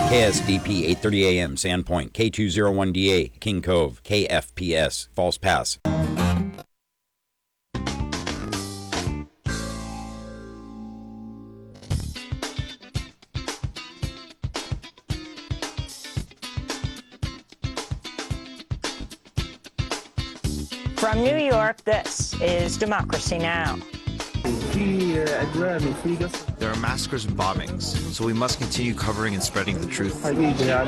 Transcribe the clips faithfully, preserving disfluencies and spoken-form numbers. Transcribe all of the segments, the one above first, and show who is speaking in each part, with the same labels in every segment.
Speaker 1: K S D P eight thirty A M, Sandpoint, K two oh one D A, King Cove, K F P S, False Pass.
Speaker 2: From New York, this is Democracy Now!
Speaker 3: There are massacres and bombings, so we must continue covering and spreading the truth. The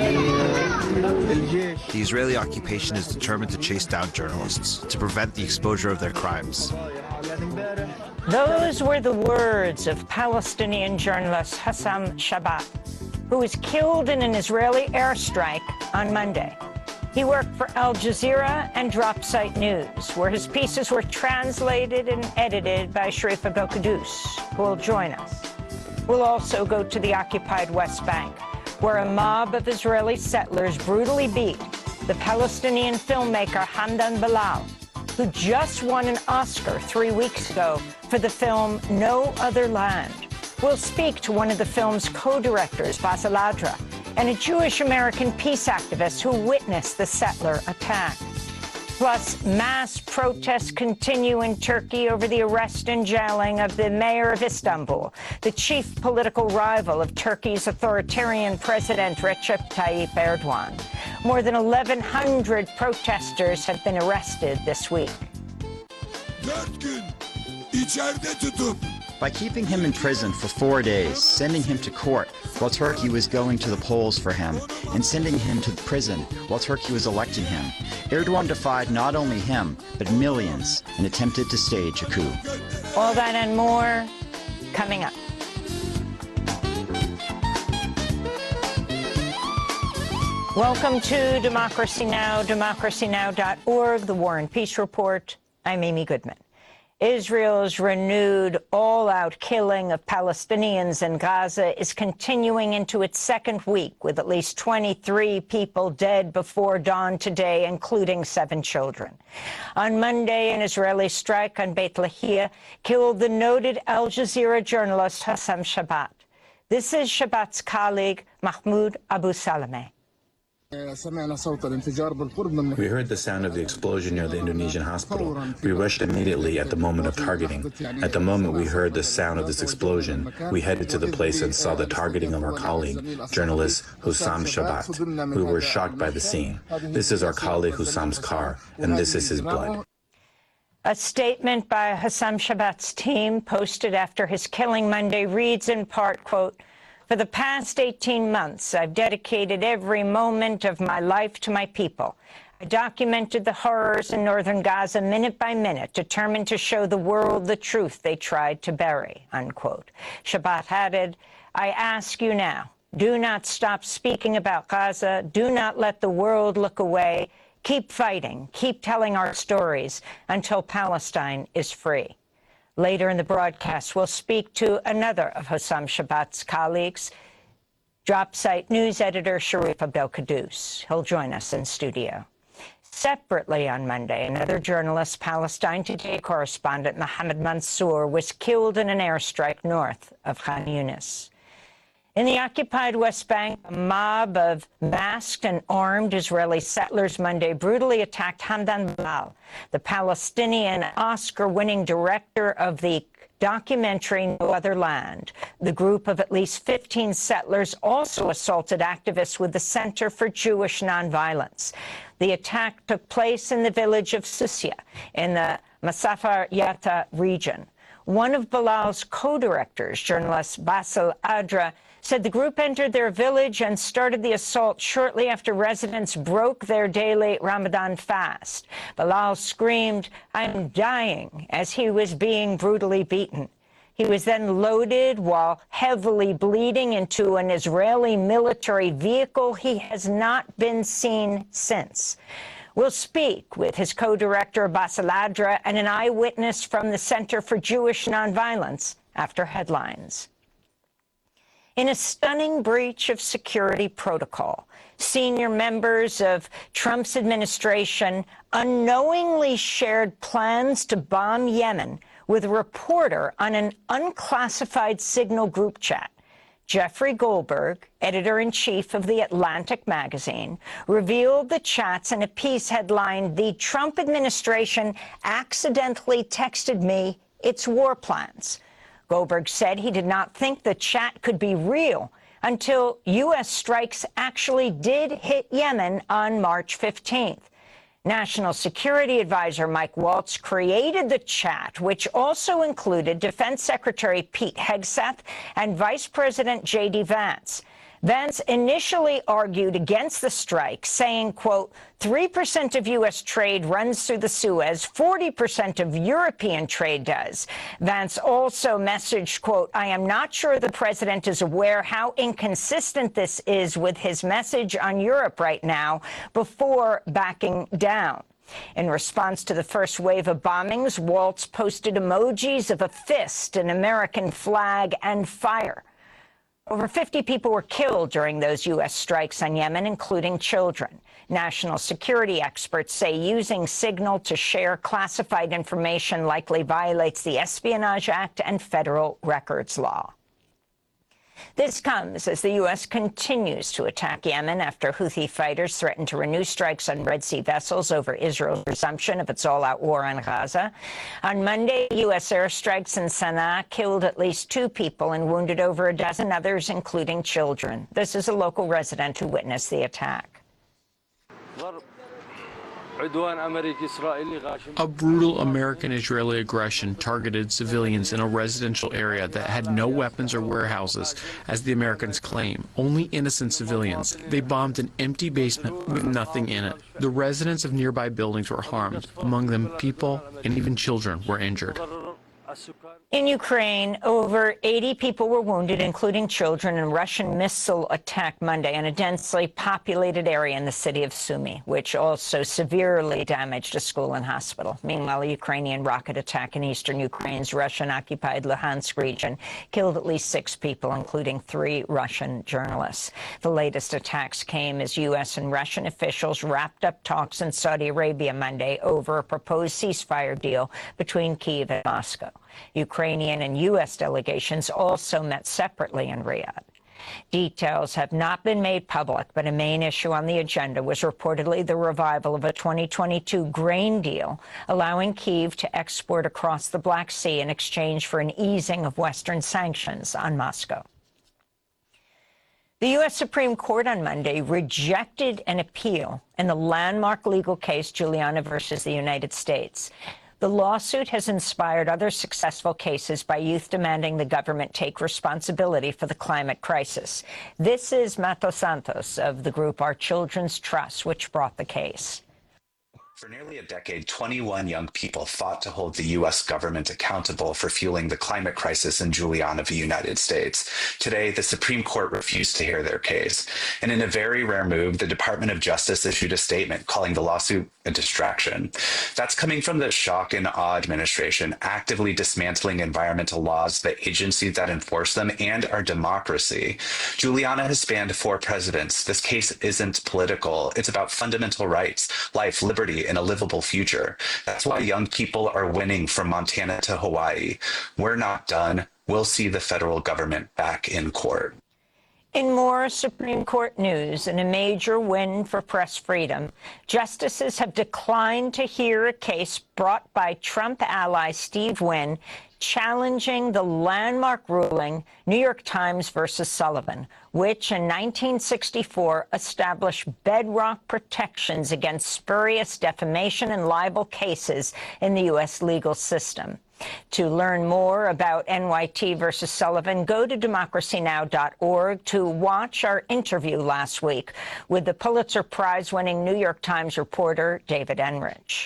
Speaker 3: Israeli occupation is determined to chase down journalists, to prevent the exposure of their crimes.
Speaker 2: Those were the words of Palestinian journalist Hossam Shabat, who was killed in an Israeli airstrike on Monday. He worked for Al Jazeera and Dropsite News, where his pieces were translated and edited by Sharifa Belkadous, who will join us. We'll also go to the occupied West Bank, where a mob of Israeli settlers brutally beat the Palestinian filmmaker Hamdan Bilal, who just won an Oscar three weeks ago for the film No Other Land. We'll speak to one of the film's co-directors, Bassel Adra, and a Jewish-American peace activist who witnessed the settler attack. Plus, mass protests continue in Turkey over the arrest and jailing of the mayor of Istanbul, the chief political rival of Turkey's authoritarian president Recep Tayyip Erdogan. More than eleven hundred protesters have been arrested this week.
Speaker 4: By keeping him in prison for four days, sending him to court while Turkey was going to the polls for him, and sending him to prison while Turkey was electing him, Erdogan defied not only him, but millions, and attempted to stage a coup.
Speaker 2: All that and more coming up. Welcome to Democracy Now!, democracy now dot org, the War and Peace Report. I'm Amy Goodman. Israel's renewed all-out killing of Palestinians in Gaza is continuing into its second week, with at least twenty-three people dead before dawn today, including seven children. On Monday, an Israeli strike on Beit Lahia killed the noted Al Jazeera journalist Hossam Shabat. This is Shabat's colleague, Mahmoud Abu Salameh.
Speaker 5: We heard the sound of the explosion near the Indonesian hospital. We rushed immediately at the moment of targeting. At the moment we heard the sound of this explosion, we headed to the place and saw the targeting of our colleague, journalist Hossam Shabat, who were shocked by the scene. This is our colleague Hossam's car, and this is his blood.
Speaker 2: A statement by Hossam Shabat's team posted after his killing Monday reads in part, quote, "For the past eighteen months, I've dedicated every moment of my life to my people. I documented the horrors in northern Gaza minute by minute, determined to show the world the truth they tried to bury," unquote. Shabat added, "I ask you now, do not stop speaking about Gaza. Do not let the world look away. Keep fighting. Keep telling our stories until Palestine is free." Later in the broadcast, we'll speak to another of Hossam Shabat's colleagues, Dropsite News editor Sharifa Belkadous. He'll join us in studio. Separately on Monday, another journalist, Palestine Today correspondent Mohammed Mansour, was killed in an airstrike north of Khan Yunis. In the occupied West Bank, a mob of masked and armed Israeli settlers Monday brutally attacked Hamdan Bilal, the Palestinian Oscar-winning director of the documentary No Other Land. The group of at least fifteen settlers also assaulted activists with the Center for Jewish Nonviolence. The attack took place in the village of Susia in the Masafar Yatta region. One of Bilal's co-directors, journalist Bassel Adra, said the group entered their village and started the assault shortly after residents broke their daily Ramadan fast. Bilal screamed, "I'm dying," as he was being brutally beaten. He was then loaded while heavily bleeding into an Israeli military vehicle. He has not been seen since. We'll speak with his co-director, Bassel Adra, and an eyewitness from the Center for Jewish Nonviolence after headlines. In a stunning breach of security protocol, senior members of Trump's administration unknowingly shared plans to bomb Yemen with a reporter on an unclassified Signal group chat. Jeffrey Goldberg, editor-in-chief of The Atlantic magazine, revealed the chats in a piece headlined, "The Trump administration accidentally texted me its war plans." Goldberg said he did not think the chat could be real until U S strikes actually did hit Yemen on March fifteenth. National Security Advisor Mike Waltz created the chat, which also included Defense Secretary Pete Hegseth and Vice President J D Vance. Vance initially argued against the strike, saying, quote, three percent of U S trade runs through the Suez, forty percent of European trade does. Vance also messaged, quote, I am not sure the president is aware how inconsistent this is with his message on Europe right now, before backing down. In response to the first wave of bombings, Waltz posted emojis of a fist, an American flag, and fire. Over fifty people were killed during those U S strikes on Yemen, including children. National security experts say using Signal to share classified information likely violates the Espionage Act and federal records law. This comes as the U S continues to attack Yemen after Houthi fighters threaten to renew strikes on Red Sea vessels over Israel's resumption of its all-out war on Gaza. On Monday, U S airstrikes in Sana'a killed at least two people and wounded over a dozen others, including children. This is a local resident who witnessed the attack.
Speaker 6: A brutal American-Israeli aggression targeted civilians in a residential area that had no weapons or warehouses, as the Americans claim. Only innocent civilians. They bombed an empty basement with nothing in it. The residents of nearby buildings were harmed. Among them, people and even children were injured.
Speaker 2: In Ukraine, over eighty people were wounded, including children, in a Russian missile attack Monday in a densely populated area in the city of Sumy, which also severely damaged a school and hospital. Meanwhile, a Ukrainian rocket attack in eastern Ukraine's Russian-occupied Luhansk region killed at least six people, including three Russian journalists. The latest attacks came as U S and Russian officials wrapped up talks in Saudi Arabia Monday over a proposed ceasefire deal between Kyiv and Moscow. Ukrainian and U S delegations also met separately in Riyadh. Details have not been made public, but a main issue on the agenda was reportedly the revival of a twenty twenty-two grain deal, allowing Kyiv to export across the Black Sea in exchange for an easing of Western sanctions on Moscow. The U S Supreme Court on Monday rejected an appeal in the landmark legal case Giuliani versus the United States. The lawsuit has inspired other successful cases by youth demanding the government take responsibility for the climate crisis. This is Mato Santos of the group Our Children's Trust, which brought the case.
Speaker 7: For nearly a decade, twenty-one young people fought to hold the U S government accountable for fueling the climate crisis in Giuliani v. the United States. Today, the Supreme Court refused to hear their case. And in a very rare move, the Department of Justice issued a statement calling the lawsuit a distraction. That's coming from the shock and awe administration, actively dismantling environmental laws, the agencies that enforce them, and our democracy. Giuliani has spanned four presidents. This case isn't political. It's about fundamental rights, life, liberty, and a livable future. That's why young people are winning from Montana to Hawaii. We're not done. We'll see the federal government back in court.
Speaker 2: In more Supreme Court news, in a major win for press freedom, justices have declined to hear a case brought by Trump ally Steve Wynn challenging the landmark ruling New York Times versus Sullivan, which in nineteen sixty-four established bedrock protections against spurious defamation and libel cases in the U S legal system. To learn more about N Y T versus Sullivan, go to democracy now dot org to watch our interview last week with the Pulitzer Prize-winning New York Times reporter David Enrich.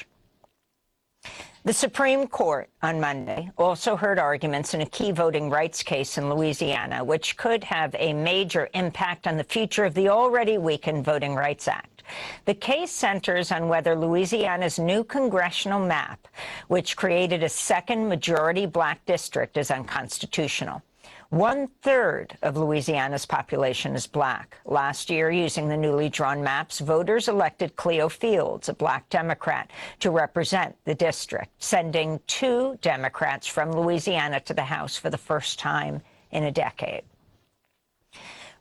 Speaker 2: The Supreme Court on Monday also heard arguments in a key voting rights case in Louisiana, which could have a major impact on the future of the already weakened Voting Rights Act. The case centers on whether Louisiana's new congressional map, which created a second majority black district, is unconstitutional. One-third of Louisiana's population is black. Last year, using the newly drawn maps, voters elected Cleo Fields, a black Democrat, to represent the district, sending two Democrats from Louisiana to the House for the first time in a decade.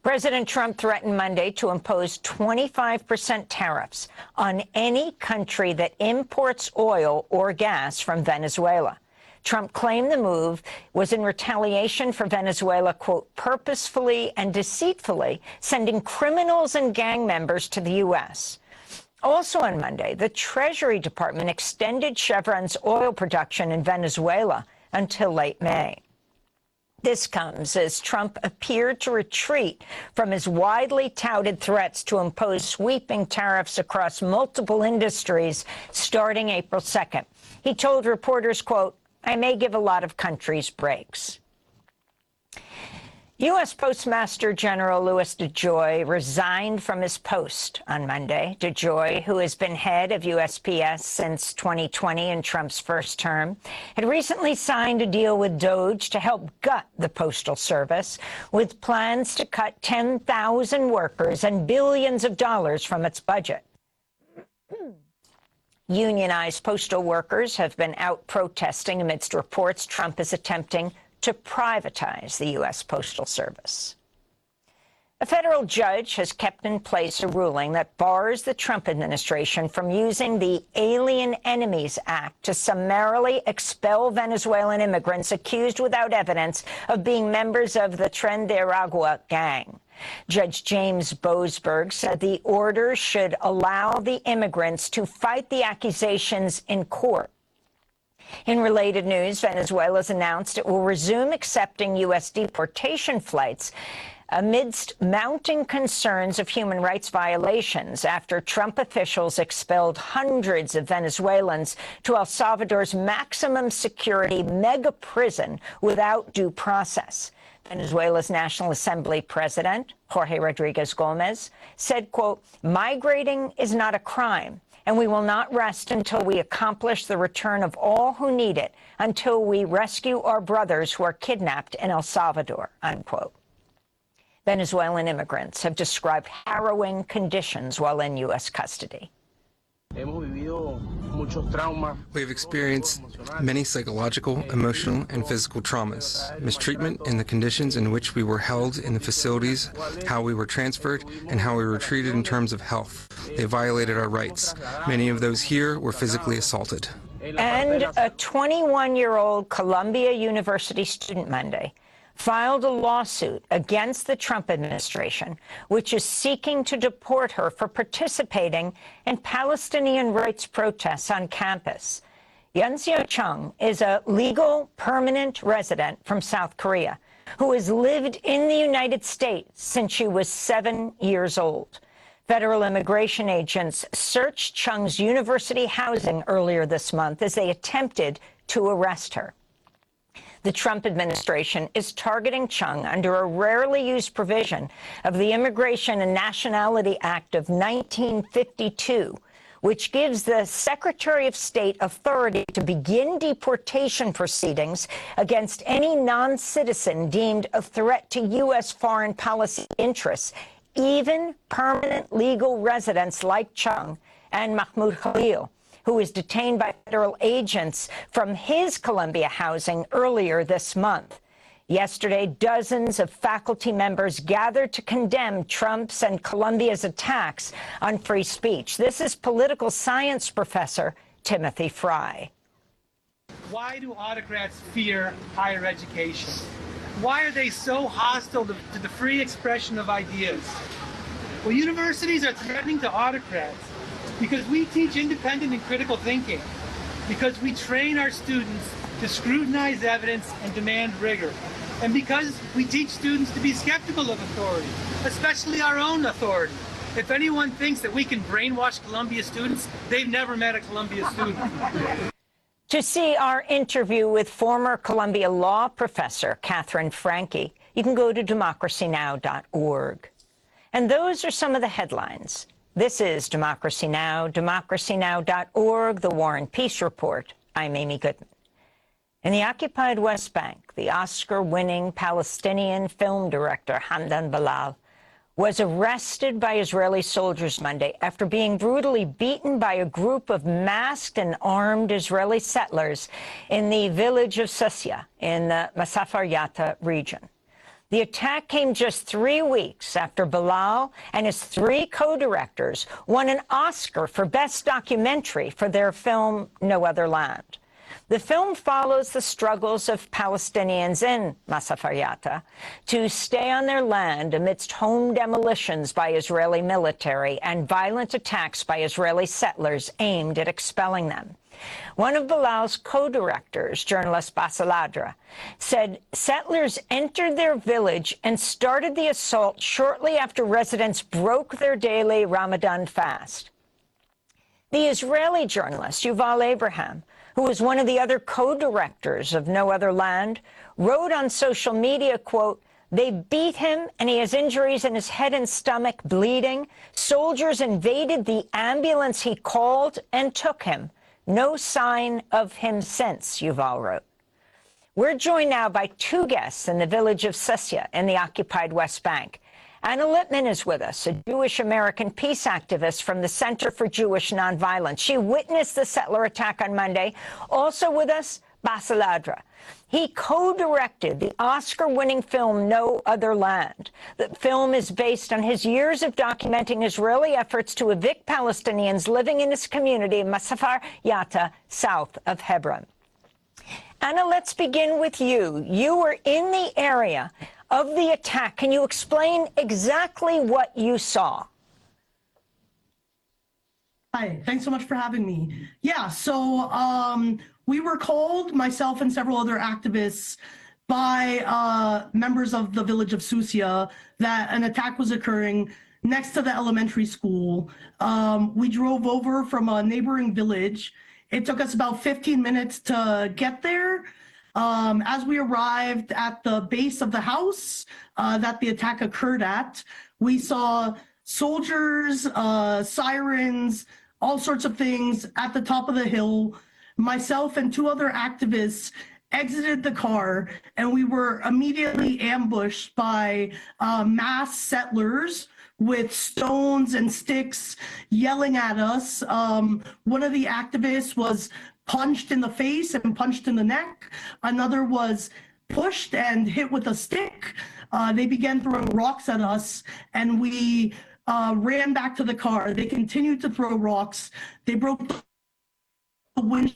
Speaker 2: President Trump threatened Monday to impose twenty-five percent tariffs on any country that imports oil or gas from Venezuela. Trump claimed the move was in retaliation for Venezuela, quote, purposefully and deceitfully sending criminals and gang members to the U S. Also on Monday, the Treasury Department extended Chevron's oil production in Venezuela until late May. This comes as Trump appeared to retreat from his widely touted threats to impose sweeping tariffs across multiple industries starting April second. He told reporters, quote, I may give a lot of countries breaks. U S Postmaster General Louis DeJoy resigned from his post on Monday. DeJoy, who has been head of U S P S since twenty twenty in Trump's first term, had recently signed a deal with DOJ to help gut the Postal Service, with plans to cut ten thousand workers and billions of dollars from its budget. Unionized postal workers have been out protesting amidst reports Trump is attempting to privatize the U S Postal Service. A federal judge has kept in place a ruling that bars the Trump administration from using the Alien Enemies Act to summarily expel Venezuelan immigrants accused without evidence of being members of the Tren de Aragua gang. Judge James Boasberg said the order should allow the immigrants to fight the accusations in court. In related news, Venezuela has announced it will resume accepting U S deportation flights amidst mounting concerns of human rights violations after Trump officials expelled hundreds of Venezuelans to El Salvador's maximum security mega prison without due process. Venezuela's National Assembly President, Jorge Rodriguez Gomez, said, quote, migrating is not a crime, and we will not rest until we accomplish the return of all who need it, until we rescue our brothers who are kidnapped in El Salvador, unquote. Venezuelan immigrants have described harrowing conditions while in U S custody.
Speaker 8: We have experienced many psychological, emotional, and physical traumas, mistreatment, and the conditions in which we were held in the facilities, how we were transferred, and how we were treated in terms of health. They violated our rights. Many of those here were physically assaulted.
Speaker 2: And a twenty-one-year-old Columbia University student Monday filed a lawsuit against the Trump administration, which is seeking to deport her for participating in Palestinian rights protests on campus. Yunseo Chung is a legal permanent resident from South Korea who has lived in the United States since she was seven years old. Federal immigration agents searched Chung's university housing earlier this month as they attempted to arrest her. The Trump administration is targeting Chung under a rarely used provision of the Immigration and Nationality Act of nineteen fifty-two, which gives the Secretary of State authority to begin deportation proceedings against any non-citizen deemed a threat to U S foreign policy interests, even permanent legal residents like Chung and Mahmoud Khalil, who was detained by federal agents from his Columbia housing earlier this month. Yesterday, dozens of faculty members gathered to condemn Trump's and Columbia's attacks on free speech. This is political science professor Timothy Fry.
Speaker 9: Why do autocrats fear higher education? Why are they so hostile to, to the free expression of ideas? Well, universities are threatening to autocrats because we teach independent and critical thinking, because we train our students to scrutinize evidence and demand rigor, and because we teach students to be skeptical of authority, especially our own authority. If anyone thinks that we can brainwash Columbia students, they've never met a Columbia student.
Speaker 2: To see our interview with former Columbia law professor Catherine Franke, you can go to democracy now dot org. And those are some of the headlines. This is Democracy Now!, democracy now dot org, the War and Peace Report. I'm Amy Goodman. In the occupied West Bank, the Oscar-winning Palestinian film director Hamdan Bilal was arrested by Israeli soldiers Monday after being brutally beaten by a group of masked and armed Israeli settlers in the village of Susia in the Masafar Yatta region. The attack came just three weeks after Bilal and his three co-directors won an Oscar for Best Documentary for their film No Other Land. The film follows the struggles of Palestinians in Masafer Yatta to stay on their land amidst home demolitions by Israeli military and violent attacks by Israeli settlers aimed at expelling them. One of Bilal's co-directors, journalist Bassel Adra, said settlers entered their village and started the assault shortly after residents broke their daily Ramadan fast. The Israeli journalist Yuval Abraham, who was one of the other co-directors of No Other Land, wrote on social media, quote, "They beat him and he has injuries in his head and stomach, bleeding. Soldiers invaded the ambulance he called and took him. No sign of him since," Yuval wrote. We're joined now by two guests in the village of Susya in the occupied West Bank. Anna Lippman is with us, a Jewish-American peace activist from the Center for Jewish Nonviolence. She witnessed the settler attack on Monday. Also with us, Bassel Adra. He co-directed the Oscar-winning film No Other Land. The film is based on his years of documenting Israeli efforts to evict Palestinians living in his community in Masafer Yatta, south of Hebron. Anna, let's begin with you. You were in the area of the attack. Can you explain exactly what you saw?
Speaker 10: Hi, thanks so much for having me. Yeah, so um, we were called, myself and several other activists, by uh, members of the village of Susya that an attack was occurring next to the elementary school. Um, we drove over from a neighboring village. It took us about fifteen minutes to get there. Um, as we arrived at the base of the house uh, that the attack occurred at, we saw soldiers, uh, sirens, all sorts of things at the top of the hill. Myself and two other activists exited the car, and we were immediately ambushed by uh, mass settlers with stones and sticks yelling at us. Um, one of the activists was punched in the face and punched in the neck. Another was pushed and hit with a stick. Uh, they began throwing rocks at us, and we uh, ran back to the car. They continued to throw rocks. They broke the windshield.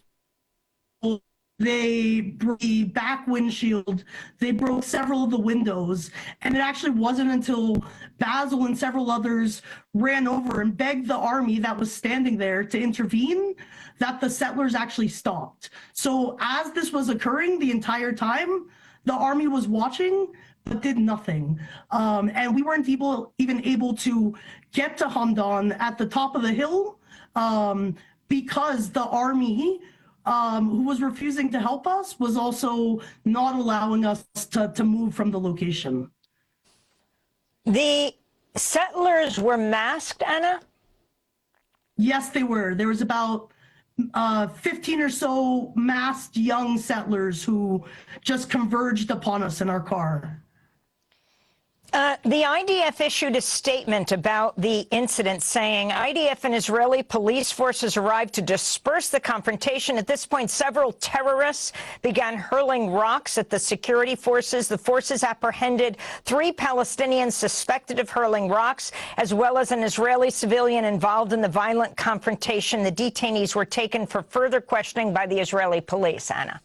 Speaker 10: They broke the back windshield. They broke several of the windows. And it actually wasn't until Basil and several others ran over and begged the army that was standing there to intervene that the settlers actually stopped. So as this was occurring the entire time, the army was watching but did nothing. Um, and we weren't able, even able to get to Hamdan at the top of the hill um, because the army Um, who was refusing to help us, was also not allowing us to, to move from the location.
Speaker 2: The settlers were masked, Anna?
Speaker 10: Yes, they were. There was about uh, fifteen or so masked young settlers who just converged upon us in our car.
Speaker 2: Uh, the I D F issued a statement about the incident saying I D F and Israeli police forces arrived to disperse the confrontation. At this point, several terrorists began hurling rocks at the security forces. The forces apprehended three Palestinians suspected of hurling rocks, as well as an Israeli civilian involved in the violent confrontation. The detainees were taken for further questioning by the Israeli police. Anna.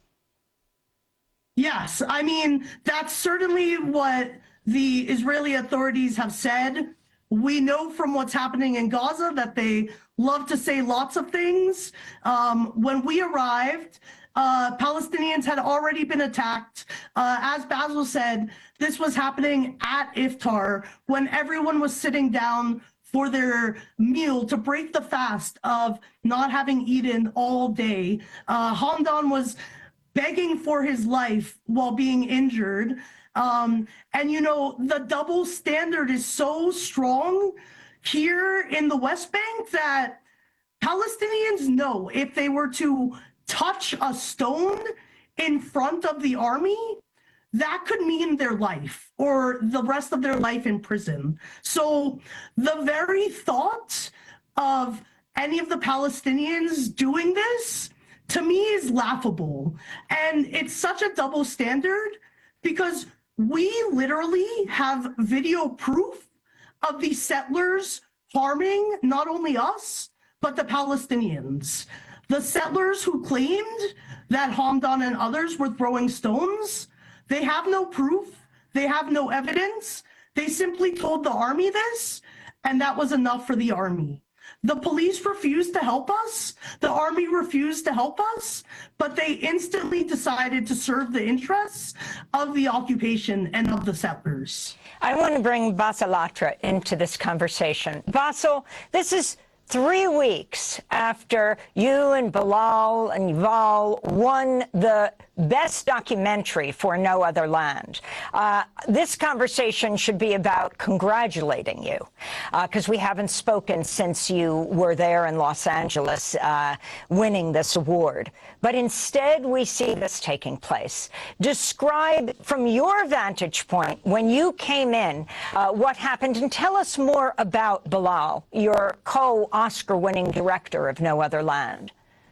Speaker 10: Yes, I mean, that's certainly what the Israeli authorities have said. We know from what's happening in Gaza that they love to say lots of things. Um, when we arrived, uh, Palestinians had already been attacked. Uh, as Basil said, this was happening at iftar when everyone was sitting down for their meal to break the fast of not having eaten all day. Uh, Hamdan was begging for his life while being injured. Um, and, you know, the double standard is so strong here in the West Bank that Palestinians know if they were to touch a stone in front of the army, that could mean their life or the rest of their life in prison. So the very thought of any of the Palestinians doing this, to me, is laughable. And it's such a double standard because We literally have video proof of these settlers harming not only us, but the Palestinians. The settlers who claimed that Hamdan and others were throwing stones, they have no proof, they have no evidence. They simply told the army this, and that was enough for the army. The police refused to help us, the army refused to help us, but they instantly decided to serve the interests of the occupation and of the settlers.
Speaker 2: I want to bring Bassel Latra into this conversation. Bassel, this is three weeks after you and Bilal and Yuval won the best documentary for No Other Land. Uh, this conversation should be about congratulating you, because uh, we haven't spoken since you were there in Los Angeles uh, winning this award. But instead, we see this taking place. Describe, from your vantage point, when you came in, uh, what happened, and tell us more about Bilal, your co-Oscar-winning director of No Other Land.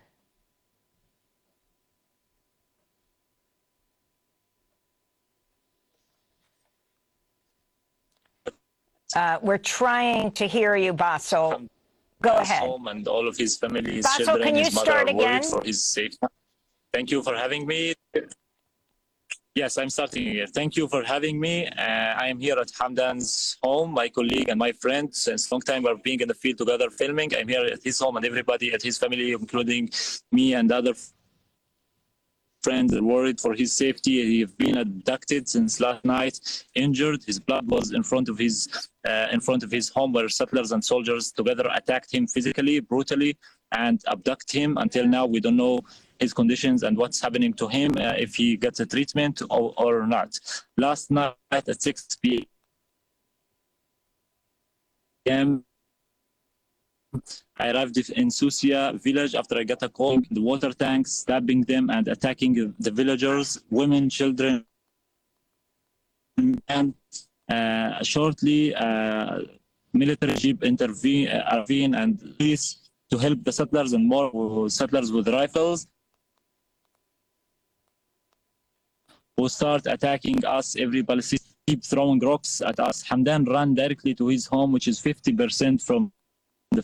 Speaker 2: Uh, we're trying to hear you, Bassel. Go ahead.
Speaker 11: Home and all of his family, his
Speaker 2: Bassel,
Speaker 11: children,
Speaker 2: can you
Speaker 11: his mother
Speaker 2: start
Speaker 11: are worried
Speaker 2: again?
Speaker 11: for his safety. Thank you for having me. Yes, I'm starting here. Thank you for having me. Uh, I am here at Hamdan's home, my colleague and my friend. Since long time we're being in the field together filming. I'm here at his home and everybody at his family, including me and other friends, are worried for his safety. He's been abducted since last night, injured. His blood was in front of his uh, in front of his home, where settlers and soldiers together attacked him physically, brutally, and abduct him. Until now, we don't know his conditions and what's happening to him, uh, if he gets a treatment or, or not. Last night at six p m I arrived in Susia village after I got a call. The water tanks stabbing them and attacking the villagers, women, children, and uh, shortly uh, military jeep intervene, uh, intervene and police to help the settlers and more settlers with rifles who start attacking us. Every Palestinian keep throwing rocks at us. Hamdan ran directly to his home, which is fifty percent from the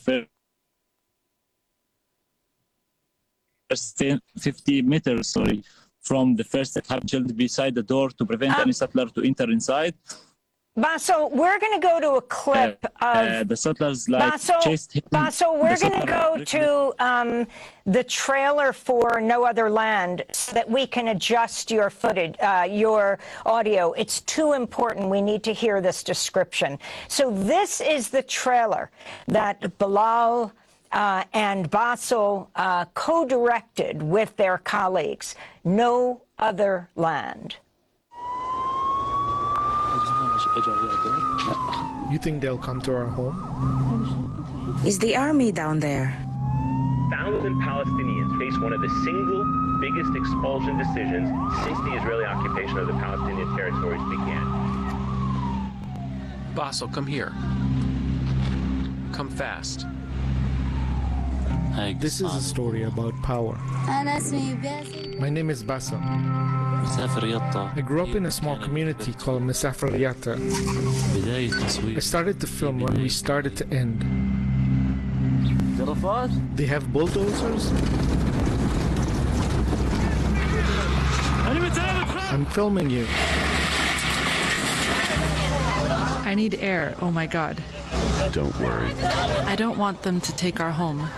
Speaker 11: first fifty meters, sorry, from the first attack, beside the door to prevent um, any settler to enter inside.
Speaker 2: Bassel, we're going to go to a clip
Speaker 11: uh,
Speaker 2: of
Speaker 11: uh, the settlers like
Speaker 2: Bassel,
Speaker 11: chased him.
Speaker 2: Bassel, we're going to go to um, the trailer for No Other Land so that we can adjust your footage, uh, your audio. It's too important. We need to hear this description. So this is the trailer that Bilal uh, and Bassel uh, co-directed with their colleagues. No Other Land.
Speaker 12: You think they'll come to our home?
Speaker 13: Is the army down there?
Speaker 14: Thousand Palestinians face one of the single biggest expulsion decisions since the Israeli occupation of the Palestinian territories began.
Speaker 6: Bassel, come here. Come fast.
Speaker 12: This is a story about power. My name is Bassel. I grew up in a small community called Mesafar Yatta. I started to film when we started to end. They have bulldozers. I'm filming you.
Speaker 15: I need air. Oh my God.
Speaker 16: Don't worry.
Speaker 15: I don't want them to take our home.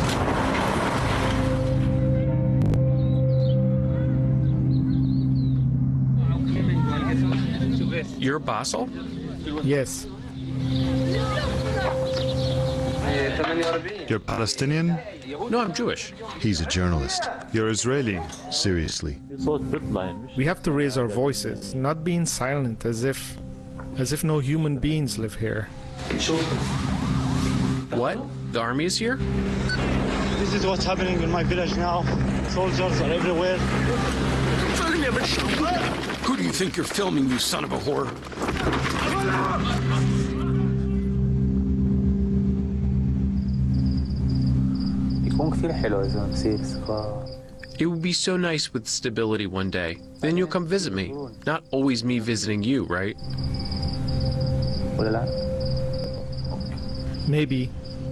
Speaker 6: You're Bassel?
Speaker 12: Yes.
Speaker 16: You're Palestinian?
Speaker 6: No, I'm Jewish.
Speaker 16: He's a journalist. You're Israeli. Seriously.
Speaker 12: We have to raise our voices, not being silent as if as if no human beings live here.
Speaker 6: What? The army is here?
Speaker 17: This is what's happening in my village now. Soldiers are everywhere.
Speaker 18: Who do you think you're filming, you son of a whore?
Speaker 6: It would be so nice with stability one day, Then you'll come visit me. Not always me visiting you, right?
Speaker 12: Maybe.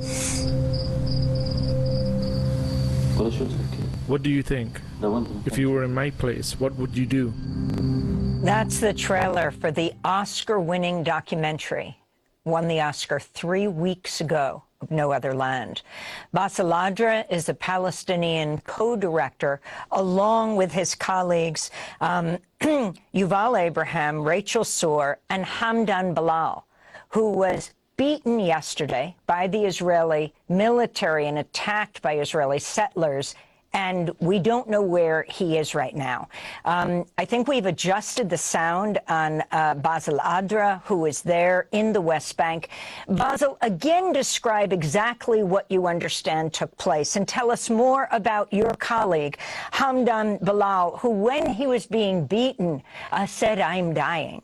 Speaker 12: What do you think? If you were in my place, what would you do?
Speaker 2: That's the trailer for the Oscar-winning documentary. Won the Oscar three weeks ago, of No Other Land. Bassel Adra is a Palestinian co-director, along with his colleagues um, Yuval Abraham, Rachel Soar, and Hamdan Bilal, who was beaten yesterday by the Israeli military and attacked by Israeli settlers. And we don't know where he is right now. Um, I think we've adjusted the sound on uh, Bassel Adra, who is there in the West Bank. Bassel, again, describe exactly what you understand took place and tell us more about your colleague, Hamdan Bilal, who, when he was being beaten, uh, said, "I'm dying."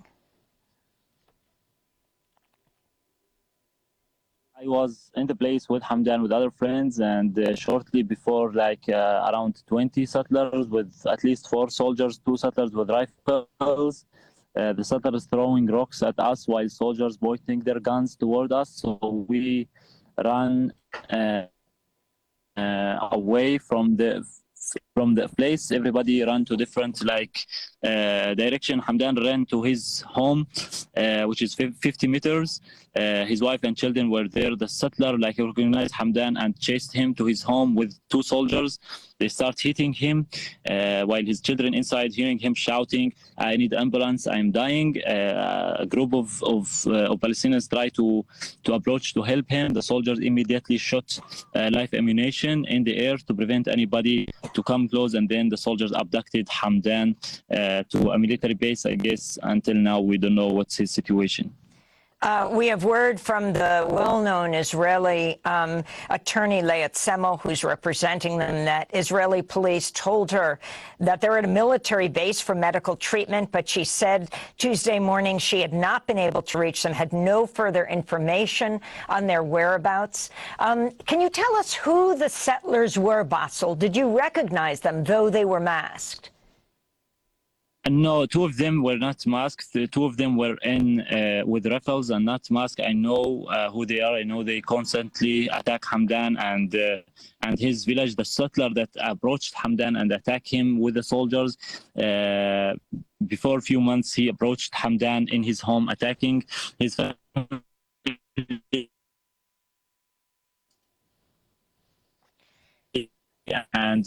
Speaker 11: I was in the place with Hamdan with other friends, and uh, shortly before, like uh, around twenty settlers with at least four soldiers, two settlers with rifles. Uh, the settlers throwing rocks at us while soldiers pointing their guns toward us. So we ran uh, uh, away from the from the place. Everybody ran to different like uh, direction. Hamdan ran to his home, uh, which is fifty meters. Uh, his wife and children were there. The settler like recognized Hamdan and chased him to his home with two soldiers. They start hitting him uh, while his children inside hearing him shouting, "I need ambulance, I'm dying." Uh, a group of, of, uh, of Palestinians try to, to approach to help him. The soldiers immediately shot uh, live ammunition in the air to prevent anybody to come close, and then the soldiers abducted Hamdan uh, to a military base. I guess until now we don't know what's his situation.
Speaker 2: Uh, we have word from the well-known Israeli um, attorney, Leah Semmel, who's representing them, that Israeli police told her that they're at a military base for medical treatment, but she said Tuesday morning she had not been able to reach them, had no further information on their whereabouts. Um, can you tell us who the settlers were, Bassel? Did you recognize them, though they were masked?
Speaker 11: No, two of them were not masked. The two of them were in uh, with rifles and not masked. I know uh, who they are. I know they constantly attack Hamdan and uh, and his village. The settler that approached Hamdan and attacked him with the soldiers. Uh, before a few months, he approached Hamdan in his home, attacking his family. And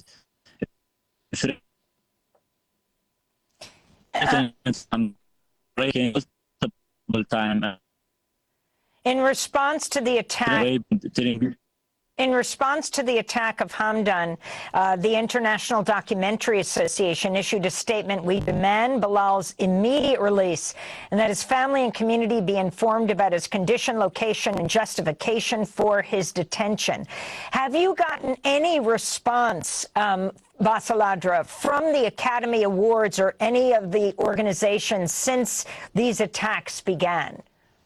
Speaker 2: In response to the attack, in response to the attack of Hamdan, uh, the International Documentary Association issued a statement: "We demand Bilal's immediate release and that his family and community be informed about his condition, location, and justification for his detention." Have you gotten any response, um, Bassel Adra, from the Academy Awards or any of the organizations since these attacks began?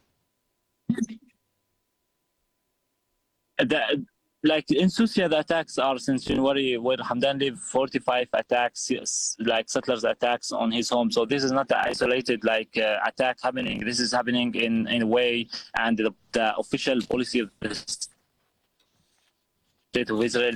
Speaker 11: The, like in Susia, the attacks are since January, where Hamdan lived, forty-five attacks, yes, like settlers attacks on his home. So this is not an isolated like uh, attack happening. This is happening in, in a way, and the, the official policy of the state of Israel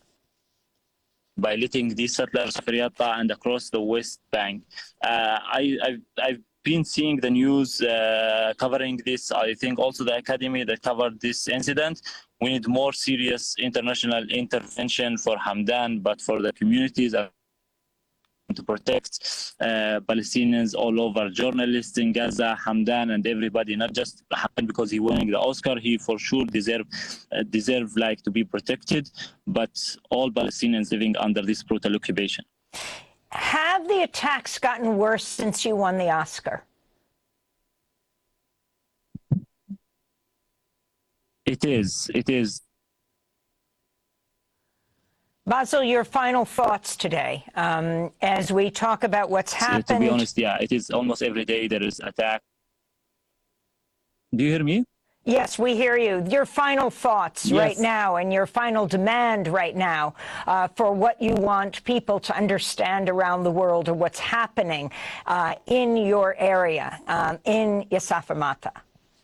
Speaker 11: by letting these settlers and across the West Bank. Uh, I, I've, I've been seeing the news uh, covering this. I think also the Academy that covered this incident. We need more serious international intervention for Hamdan, but for the communities to protect uh, Palestinians all over, journalists in Gaza, Hamdan, and everybody. Not just Hamdan because he winning the Oscar, he for sure deserve uh, deserve like to be protected, but all Palestinians living under this brutal occupation.
Speaker 2: Have the attacks gotten worse since you won the Oscar?
Speaker 11: It is. It is.
Speaker 2: Bassel, your final thoughts today um, as we talk about what's happened.
Speaker 11: To be honest, yeah, it is almost every day there is attack. Do you hear me?
Speaker 2: Yes, we hear you. Your final thoughts
Speaker 13: Yes.
Speaker 2: right now and your final demand right now uh, for what you want people to understand around the world or what's happening uh, in your area, um, in Yasafar Mata.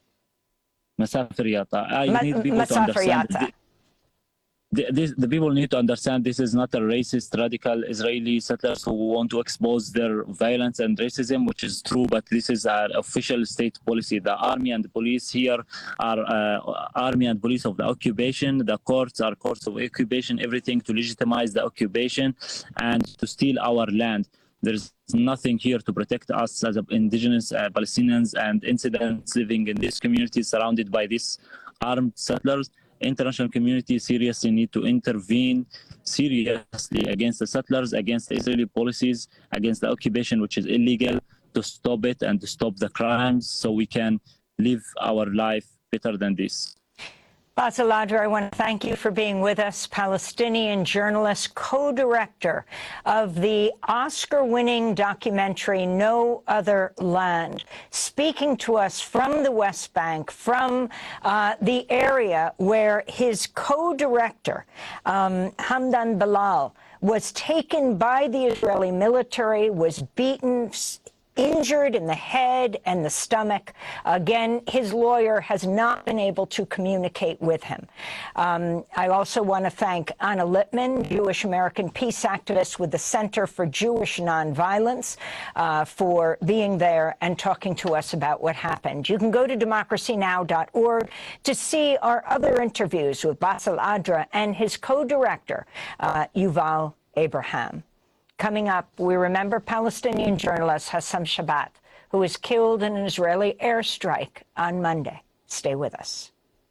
Speaker 11: Masafir Yatta. I
Speaker 2: Ma-
Speaker 11: need people to
Speaker 2: Masafir
Speaker 11: understand.
Speaker 2: Yatta.
Speaker 11: The, this, the people need to understand this is not a racist, radical Israeli settlers who want to expose their violence and racism, which is true, but this is an official state policy. The army and the police here are uh, army and police of the occupation. The courts are courts of occupation, everything to legitimize the occupation and to steal our land. There's nothing here to protect us as indigenous uh, Palestinians and incidents living in this community surrounded by these armed settlers. International community seriously need to intervene seriously against the settlers, against the Israeli policies, against the occupation, which is illegal, to stop it and to stop the crimes so we can live our life better than this.
Speaker 2: Bassel Adra, I want to thank you for being with us, Palestinian journalist, co-director of the Oscar-winning documentary No Other Land, speaking to us from the West Bank, from uh, the area where his co-director, um, Hamdan Bilal, was taken by the Israeli military, was beaten, injured in the head and the stomach. Again, his lawyer has not been able to communicate with him. Um, I also want to thank Anna Lippman, Jewish-American peace activist with the Center for Jewish Nonviolence, uh, for being there and talking to us about what happened. You can go to democracy now dot org to see our other interviews with Bassel Adra and his co-director, uh, Yuval Abraham. Coming up, we remember Palestinian journalist Hassam Shabbat, who was killed in an Israeli airstrike on Monday. Stay with us.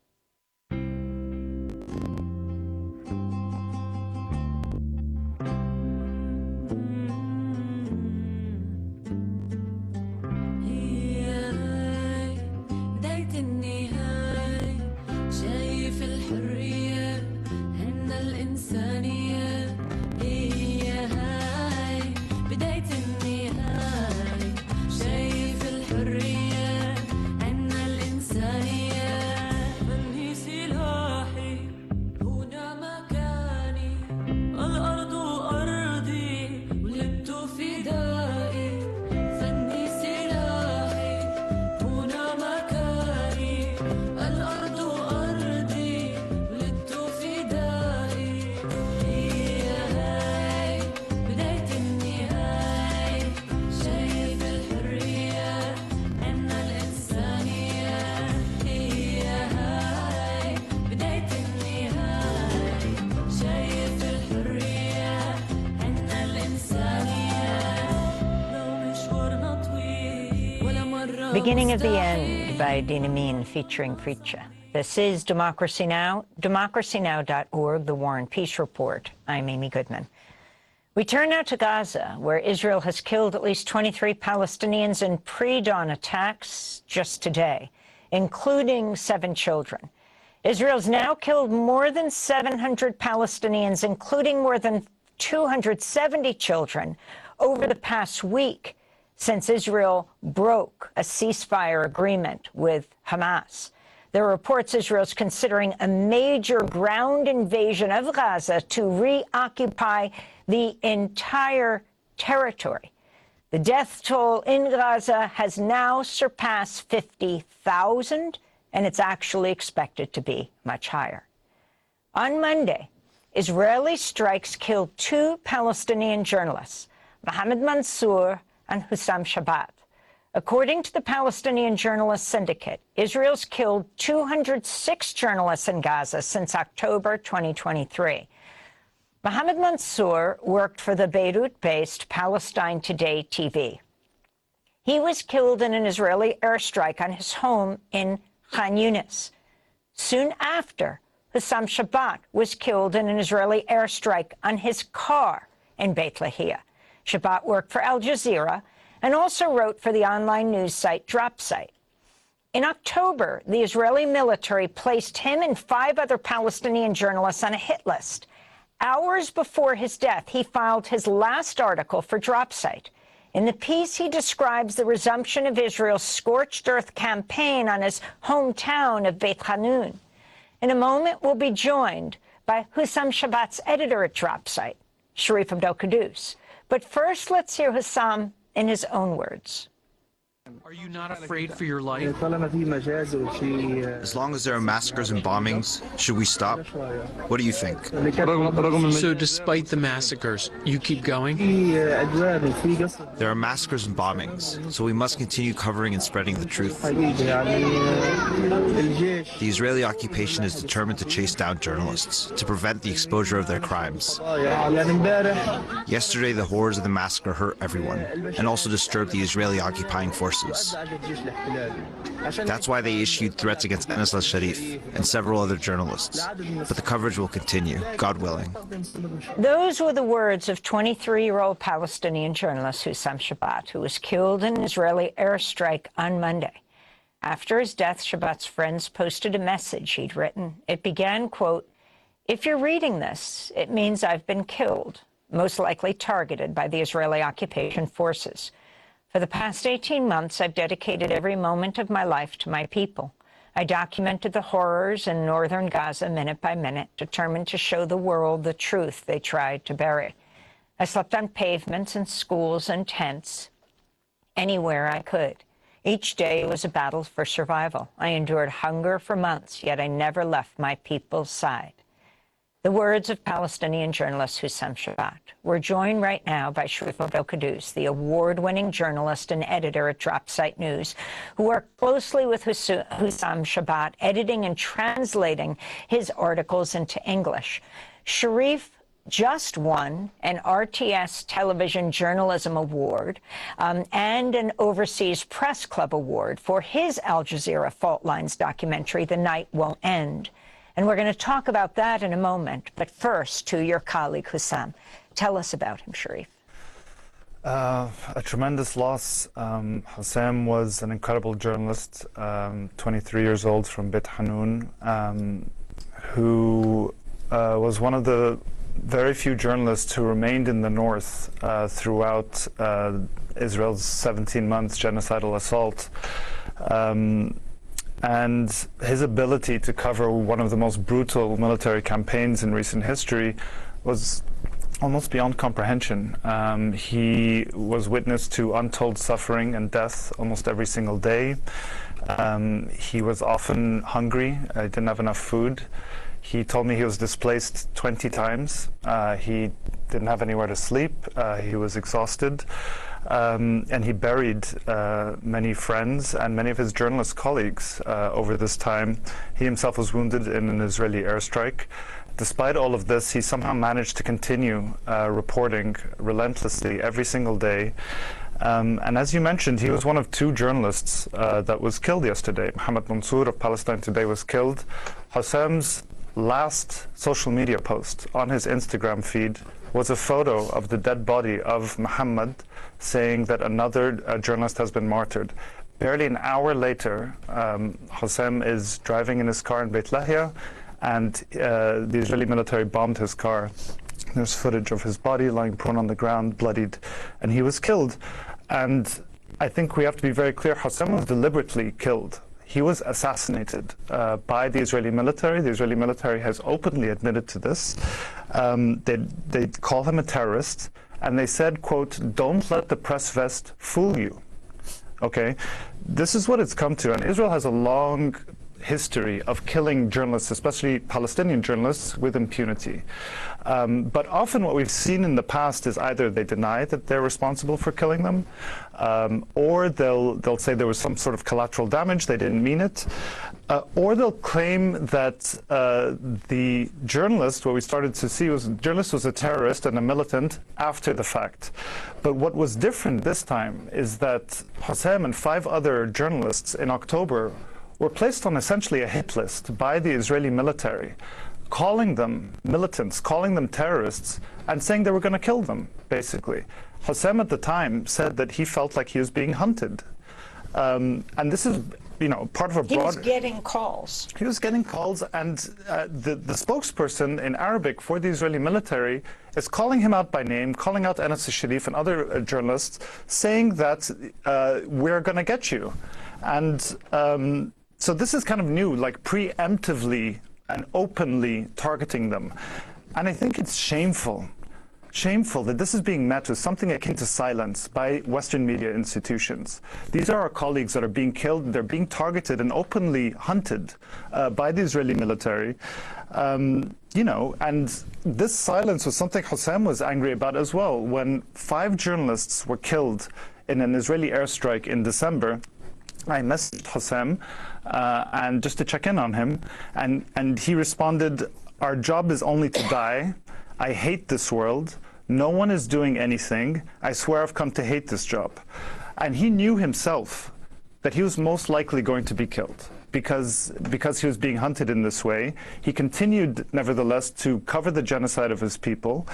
Speaker 2: Beginning of the End by Dina Mean featuring Preacher. This is Democracy Now!, democracy now dot org, The War and Peace Report. I'm Amy Goodman. We turn now to Gaza, where Israel has killed at least twenty-three Palestinians in pre-dawn attacks just today, including seven children. Israel's now killed more than seven hundred Palestinians, including more than two hundred seventy children, over the past week, since Israel broke a ceasefire agreement with Hamas. There are reports Israel's considering a major ground invasion of Gaza to reoccupy the entire territory. The death toll in Gaza has now surpassed fifty thousand, and it's actually expected to be much higher. On Monday, Israeli strikes killed two Palestinian journalists, Mohammed Mansour and Hussam Shabbat. According to the Palestinian Journalists Syndicate, Israel's killed two hundred six journalists in Gaza since October twenty twenty-three. Mohammed Mansour worked for the Beirut-based Palestine Today T V. He was killed in an Israeli airstrike on his home in Khan Yunis. Soon after, Hussam Shabbat was killed in an Israeli airstrike on his car in Beit Lahia. Shabbat worked for Al Jazeera and also wrote for the online news site Dropsite. In October, the Israeli military placed him and five other Palestinian journalists on a hit list. Hours before his death, he filed his last article for Dropsite. In the piece, he describes the resumption of Israel's scorched earth campaign on his hometown of Beit Hanun. In a moment, we'll be joined by Hussam Shabbat's editor at Dropsite, Sharif Abdel-Quddus. But first, let's hear Hussam in his own words.
Speaker 6: Are you not afraid for your life?
Speaker 3: As long as there are massacres and bombings, should we stop? What do you think?
Speaker 6: So despite the massacres, you keep going?
Speaker 3: There are massacres and bombings, so we must continue covering and spreading the truth. The Israeli occupation is determined to chase down journalists, to prevent the exposure of their crimes. Yesterday, the horrors of the massacre hurt everyone, and also disturbed the Israeli occupying forces. That's why they issued threats against Anas al-Sharif and several other journalists. But the coverage will continue, God willing.
Speaker 2: Those were the words of twenty-three-year-old Palestinian journalist Hussam Shabbat, who was killed in an Israeli airstrike on Monday. After his death, Shabbat's friends posted a message he'd written. It began, quote, "If you're reading this, it means I've been killed, most likely targeted by the Israeli occupation forces. For the past eighteen months, I've dedicated every moment of my life to my people. I documented the horrors in northern Gaza minute by minute, determined to show the world the truth they tried to bury. I slept on pavements and schools and tents, anywhere I could. Each day was a battle for survival. I endured hunger for months, yet I never left my people's side." The words of Palestinian journalist Hussam Shabbat. We're joined right now by Sharif Abdel-Quddus, the award-winning journalist and editor at Dropsite News, who worked closely with Hussam Shabbat, editing and translating his articles into English. Sharif just won an R T S Television Journalism Award um, and an Overseas Press Club Award for his Al Jazeera Fault Lines documentary, The Night Won't End. And we're going to talk about that in a moment. But first, to your colleague, Hussam. Tell us about him, Sharif.
Speaker 13: Uh, a tremendous loss. Um, Hussam was an incredible journalist, um, twenty-three years old from Beit Hanun, um, who uh, was one of the very few journalists who remained in the north uh, throughout uh, Israel's seventeen months genocidal assault. Um, And his ability to cover one of the most brutal military campaigns in recent history was almost beyond comprehension. Um, he was witness to untold suffering and death almost every single day. Um, he was often hungry. Uh, he didn't have enough food. He told me he was displaced twenty times. Uh, he didn't have anywhere to sleep. Uh, he was exhausted. Um, and he buried uh, many friends and many of his journalist colleagues uh, over this time. He himself was wounded in an Israeli airstrike. Despite all of this, he somehow managed to continue uh, reporting relentlessly every single day. Um, and as you mentioned, he was one of two journalists uh, that was killed yesterday. Mohammed Mansour of Palestine Today was killed. Hussam's last social media post on his Instagram feed was a photo of the dead body of Muhammad, saying that another uh, journalist has been martyred. Barely an hour later, um, Hussam is driving in his car in Beit Lahia, and uh, the Israeli military bombed his car. There's footage of his body lying prone on the ground, bloodied, and he was killed. And I think we have to be very clear, Hussam was deliberately killed. He was assassinated uh, by the Israeli military. The Israeli military has openly admitted to this. Um, they, they call him a terrorist, and they said, quote, "Don't let the press vest fool you." Okay? This is what it's come to, and Israel has a long history of killing journalists, especially Palestinian journalists, with impunity. Um, but often what we've seen in the past is either they deny that they're responsible for killing them, um, or they'll they'll say there was some sort of collateral damage, they didn't mean it, uh, or they'll claim that uh, the journalist, what we started to see was the journalist was a terrorist and a militant after the fact. But what was different this time is that Hussam and five other journalists in October were placed on essentially a hit list by the Israeli military, calling them militants, calling them terrorists, and saying they were going to kill them, basically. Hussam at the time said that he felt like he was being hunted. Um, and this is, you know, part of a broad...
Speaker 2: He was getting calls.
Speaker 13: He was getting calls, and uh, the, the spokesperson in Arabic for the Israeli military is calling him out by name, calling out Anas al-Sharif and other uh, journalists, saying that uh, we're going to get you. And um, so this is kind of new, like preemptively and openly targeting them. And I think it's shameful. Shameful that this is being met with something akin to silence by Western media institutions. These are our colleagues that are being killed, they're being targeted and openly hunted uh, by the Israeli military. Um, you know, and this silence was something Hussam was angry about as well. When five journalists were killed in an Israeli airstrike in December, I messaged Hussam uh, and just to check in on him, and, and he responded, "Our job is only to die. I hate this world. No one is doing anything. I swear I've come to hate this job." And he knew himself that he was most likely going to be killed because, because he was being hunted in this way. He continued, nevertheless, to cover the genocide of his people.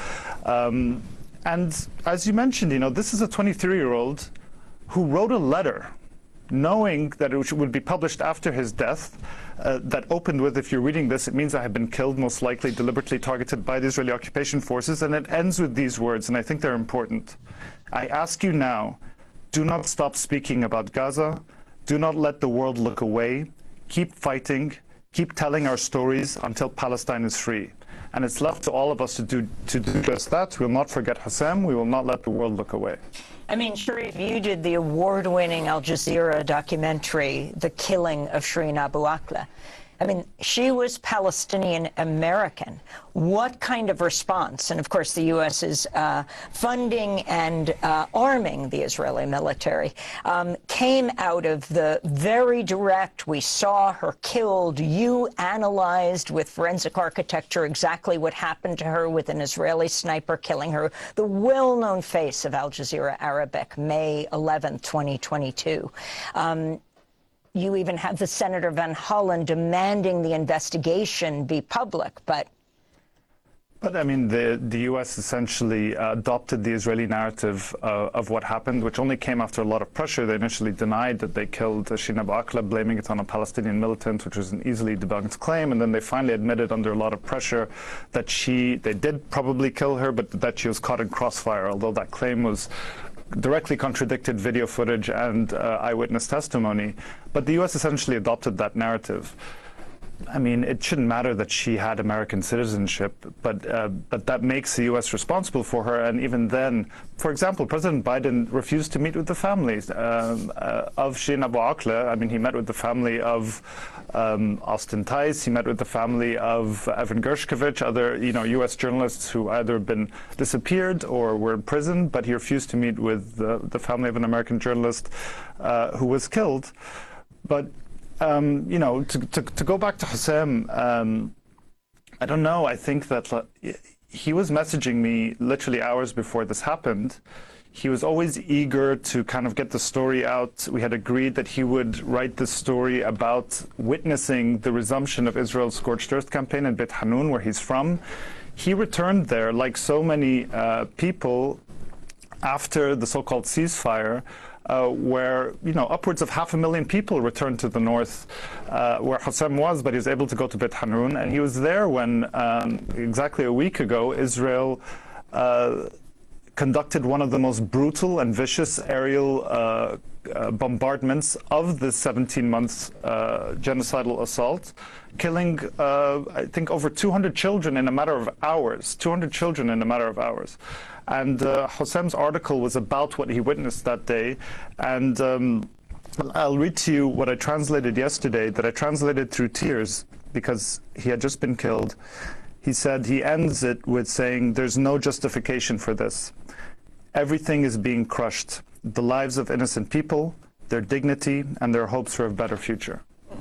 Speaker 13: Um, and as you mentioned, you know, this is a twenty-three-year-old who wrote a letter knowing that it would be published after his death, uh, that opened with, "If you're reading this, it means I have been killed, most likely deliberately targeted by the Israeli occupation forces," and it ends with these words, and I think they're important. "I ask you now, do not stop speaking about Gaza, do not let the world look away, keep fighting, keep telling our stories until Palestine is free." And it's left to all of us to do, to do just that. We will not forget Hussam, we will not let the world look away.
Speaker 2: I mean, Sharif, you did the award-winning Al Jazeera documentary, The Killing of Shireen Abu Akleh. I mean, she was Palestinian American. What kind of response? And of course, the U S is uh, funding and uh, arming the Israeli military. Um, came out of the very direct, we saw her killed. You analyzed with forensic architecture exactly what happened to her with an Israeli sniper killing her. The well-known face of Al Jazeera Arabic, May eleventh, twenty twenty-two. Um, You even have the Senator Van Hollen demanding the investigation be public, but...
Speaker 13: But, I mean, the, the U S essentially uh, adopted the Israeli narrative uh, of what happened, which only came after a lot of pressure. They initially denied that they killed Shireen Abu Akleh, blaming it on a Palestinian militant, which was an easily debunked claim. And then they finally admitted under a lot of pressure that she, they did probably kill her, but that she was caught in crossfire, although that claim was directly contradicted video footage and uh, eyewitness testimony. But the U S essentially adopted that narrative. I mean, it shouldn't matter that she had American citizenship, but uh, but that makes the U S responsible for her. And even then, for example, President Biden refused to meet with the families um, uh, of Shireen Abu Akleh. I mean, he met with the family of um, Austin Tice. He met with the family of Evan Gershkovich, other you know U S journalists who either been disappeared or were in prison. But he refused to meet with the, the family of an American journalist uh, who was killed. But Um, you know, to, to, to go back to Hussam, um, I don't know. I think that uh, he was messaging me literally hours before this happened. He was always eager to kind of get the story out. We had agreed that he would write this story about witnessing the resumption of Israel's Scorched Earth campaign in Beit Hanun, where he's from. He returned there, like so many uh, people, after the so-called ceasefire, Uh, where, you know, upwards of half a million people returned to the north uh, where Hussam was, but he was able to go to Beit Hanun. And he was there when, um, exactly a week ago, Israel uh, conducted one of the most brutal and vicious aerial uh, uh, bombardments of the seventeen months uh, genocidal assault, killing, uh, I think, over two hundred children in a matter of hours, two hundred children in a matter of hours. And uh, Hussam's article was about what he witnessed that day. And um, I'll read to you what I translated yesterday, that I translated through tears because he had just been killed. He said, he ends it with saying, "There's no justification for this. Everything is being crushed. The lives of innocent people, their dignity, and their hopes for a better future."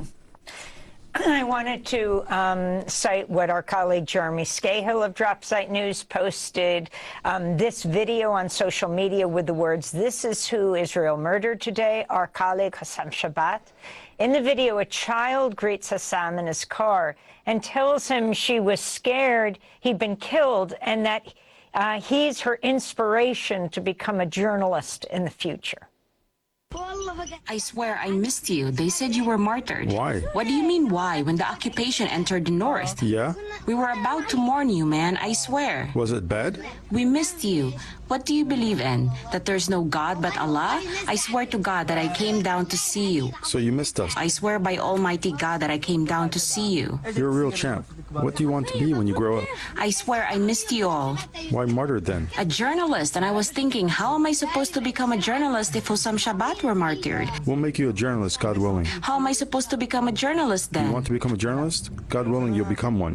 Speaker 2: I wanted to um, cite what our colleague Jeremy Scahill of Dropsite News posted, um, this video on social media with the words, "This is who Israel murdered today, our colleague Hussam Shabbat." In the video, a child greets Hussam in his car and tells him she was scared he'd been killed and that uh, he's her inspiration to become a journalist in the future.
Speaker 19: I swear I missed you. They said you were martyred.
Speaker 18: Why?
Speaker 19: What do you mean why, when the occupation entered the north?
Speaker 18: Yeah?
Speaker 19: We were about to mourn you, man, I swear.
Speaker 18: Was it bad?
Speaker 19: We missed you. What do you believe in? That there's no God but Allah? I swear to God that I came down to see you.
Speaker 18: So you missed us.
Speaker 19: I swear by Almighty God that I came down to see you.
Speaker 18: You're a real champ. What do you want to be when you grow up?
Speaker 19: I swear I missed you all.
Speaker 18: Why martyred then?
Speaker 19: A journalist, and I was thinking, how am I supposed to become a journalist if Hussam Shabat were martyred?
Speaker 18: We'll make you a journalist, God willing.
Speaker 19: How am I supposed to become a journalist then?
Speaker 18: You want to become a journalist? God willing, you'll become one.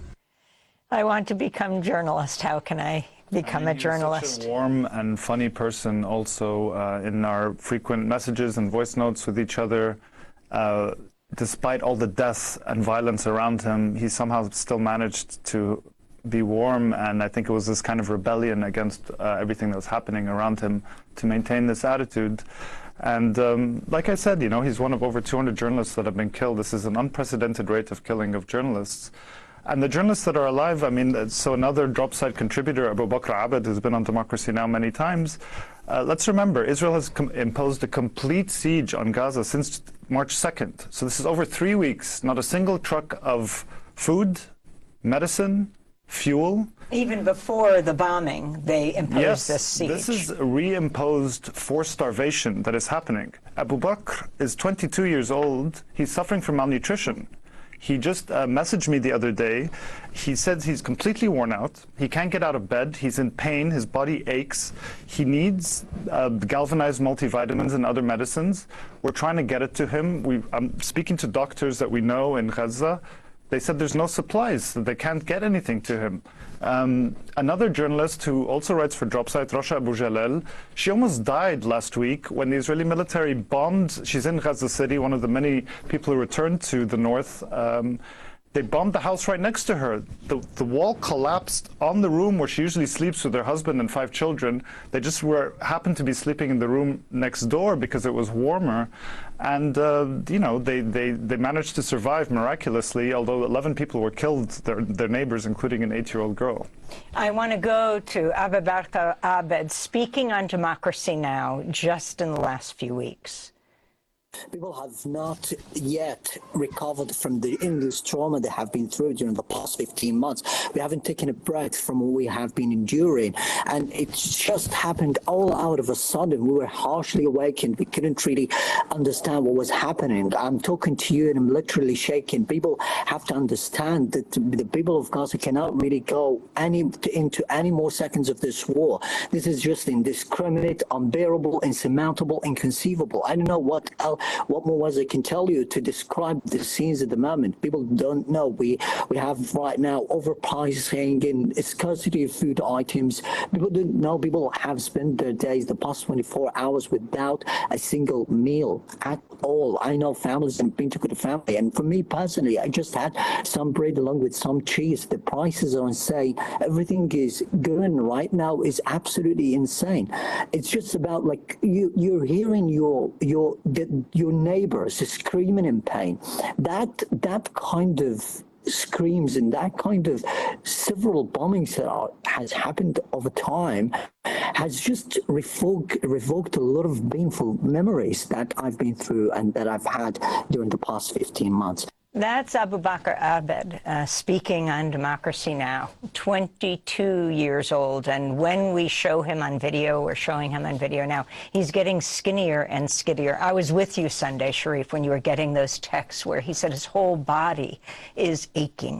Speaker 2: I want to become a journalist. How can I become
Speaker 13: I mean,
Speaker 2: a journalist?
Speaker 13: Such a warm and funny person also uh, in our frequent messages and voice notes with each other. Uh, despite all the death and violence around him, he somehow still managed to be warm, and I think it was this kind of rebellion against uh, everything that was happening around him to maintain this attitude. And um, like I said, you know, he's one of over two hundred journalists that have been killed. This is an unprecedented rate of killing of journalists. And the journalists that are alive, I mean, so another drop site contributor, Abu Bakr Abed, who's been on Democracy Now! Many times. Uh, let's remember, Israel has com imposed a complete siege on Gaza since March second. So this is over three weeks, not a single truck of food, medicine, fuel.
Speaker 2: Even before the bombing, they imposed
Speaker 13: yes,
Speaker 2: this siege.
Speaker 13: This is reimposed forced starvation that is happening. Abu Bakr is twenty-two years old. He's suffering from malnutrition. He just uh, messaged me the other day. He said he's completely worn out. He can't get out of bed. He's in pain. His body aches. He needs uh, galvanized multivitamins and other medicines. We're trying to get it to him. We, I'm speaking to doctors that we know in Gaza. They said there's no supplies, that they can't get anything to him. Um, another journalist who also writes for Dropsite, Rasha Abu Jalal, she almost died last week when the Israeli military bombed, she's in Gaza City, one of the many people who returned to the north. Um, They bombed the house right next to her. The, the wall collapsed on the room where she usually sleeps with her husband and five children. They just were happened to be sleeping in the room next door because it was warmer. And, uh, you know, they, they, they managed to survive miraculously, although eleven people were killed, their, their neighbors, including an eight-year-old girl.
Speaker 2: I want to go to Abu Bakr Abed, speaking on Democracy Now! Just in the last few weeks.
Speaker 20: People have not yet recovered from the endless trauma they have been through during the past fifteen months. We haven't taken a breath from what we have been enduring. And it's just happened all out of a sudden. We were harshly awakened. We couldn't really understand what was happening. I'm talking to you and I'm literally shaking. People have to understand that the people of Gaza cannot really go any into any more seconds of this war. This is just indiscriminate, unbearable, insurmountable, inconceivable. I don't know what else. What more was I can tell you to describe the scenes at the moment? People don't know. We we have right now overpricing and scarcity of food items. People don't know. People have spent their days, the past twenty-four hours, without a single meal at all. I know families and been to the family, and for me personally, I just had some bread along with some cheese. The prices are insane. Everything is going right now is absolutely insane. It's just about like you you're hearing your your your neighbors screaming in pain. That that kind of screams and that kind of several bombings that are, has happened over time has just revoked, revoked a lot of painful memories that I've been through and that I've had during the past fifteen months.
Speaker 2: That's Abu Bakr Abed uh, speaking on Democracy Now! twenty-two years old. And when we show him on video, we're showing him on video now, he's getting skinnier and skinnier. I was with you Sunday, Sharif, when you were getting those texts where he said his whole body is aching.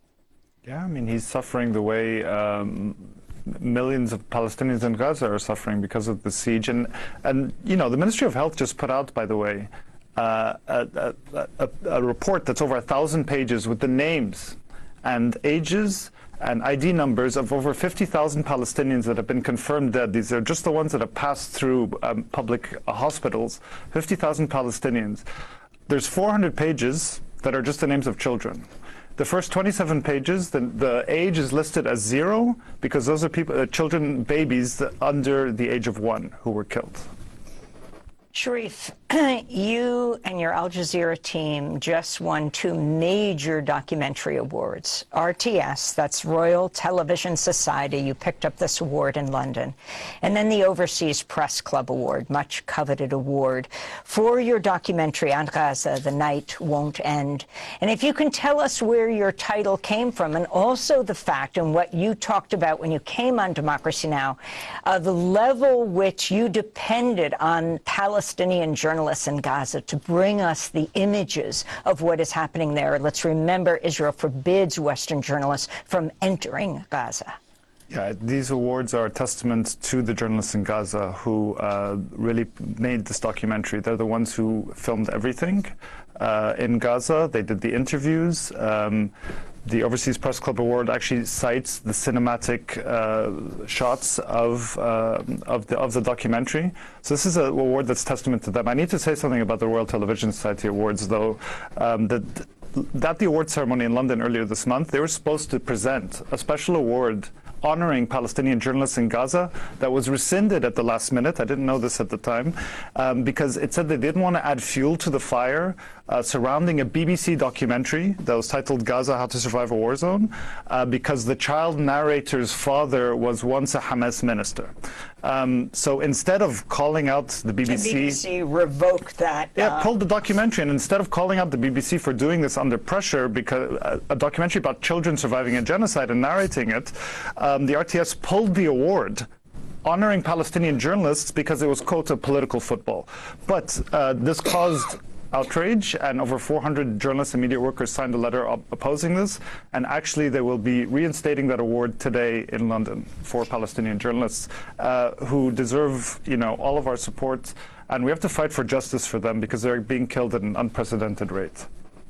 Speaker 13: Yeah, I mean, he's suffering the way um, millions of Palestinians in Gaza are suffering because of the siege. And, and, you know, the Ministry of Health just put out, by the way, Uh, a, a, a, a report that's over a thousand pages with the names and ages and I D numbers of over fifty thousand Palestinians that have been confirmed dead. These are just the ones that have passed through um, public uh, hospitals, fifty thousand Palestinians. There's four hundred pages that are just the names of children. The first twenty-seven pages, the, the age is listed as zero because those are people, uh, children, babies under the age of one who were killed.
Speaker 2: Sharif, You and your Al Jazeera team just won two major documentary awards. R T S, that's Royal Television Society, you picked up this award in London. And then the Overseas Press Club Award, much coveted award, for your documentary on Gaza, The Night Won't End. And if you can tell us where your title came from, and also the fact and what you talked about when you came on Democracy Now!, uh, the level which you depended on Palestinian journalists in Gaza to bring us the images of what is happening there. Let's remember, Israel forbids Western journalists from entering Gaza.
Speaker 13: Yeah, these awards are a testament to the journalists in Gaza who uh, really made this documentary. They're the ones who filmed everything uh, in Gaza. They did the interviews. Um, The Overseas Press Club Award actually cites the cinematic uh, shots of uh, of the of the documentary. So this is an award that's testament to them. I need to say something about the Royal Television Society Awards, though. Um, that that the award ceremony in London earlier this month, they were supposed to present a special award honoring Palestinian journalists in Gaza that was rescinded at the last minute. I didn't know this at the time, um, because it said they didn't want to add fuel to the fire uh, surrounding a B B C documentary that was titled Gaza, How to Survive a War Zone, uh, because the child narrator's father was once a Hamas minister. Um, so instead of calling out the B B C...
Speaker 2: The B B C revoked that.
Speaker 13: Yeah,
Speaker 2: uh,
Speaker 13: pulled the documentary, and instead of calling out the B B C for doing this under pressure, because uh, a documentary about children surviving a genocide and narrating it, um, the R T S pulled the award honoring Palestinian journalists because it was, quote, a political football. But uh, this caused outrage, and over four hundred journalists and media workers signed a letter op opposing this, and actually they will be reinstating that award today in London for Palestinian journalists uh, who deserve, you know, all of our support, and we have to fight for justice for them because they're being killed at an unprecedented rate.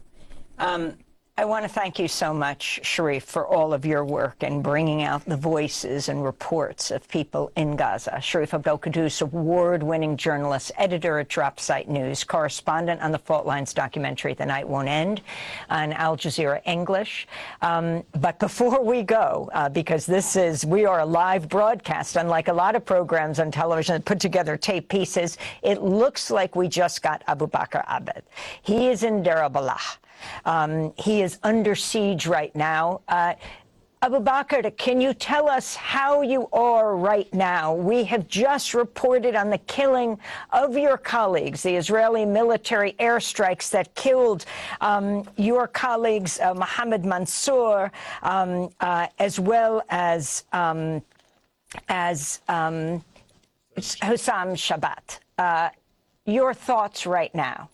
Speaker 2: Um, I want to thank you so much, Sharif, for all of your work in bringing out the voices and reports of people in Gaza. Sharif Abdel-Quddus, award-winning journalist, editor at Dropsite News, correspondent on the Fault Lines documentary The Night Won't End on Al Jazeera English. Um, but before we go, uh, because this is, we are a live broadcast, unlike a lot of programs on television that put together tape pieces, it looks like we just got Abu Bakr Abed. He is in Deir al-Balah. Um, he is under siege right now. Uh, Abu Bakr, can you tell us how you are right now? We have just reported on the killing of your colleagues, the Israeli military airstrikes that killed um, your colleagues, uh, Mohammed Mansour, um, uh, as well as, um, as um, Hussam Shabbat. Uh, your thoughts right now?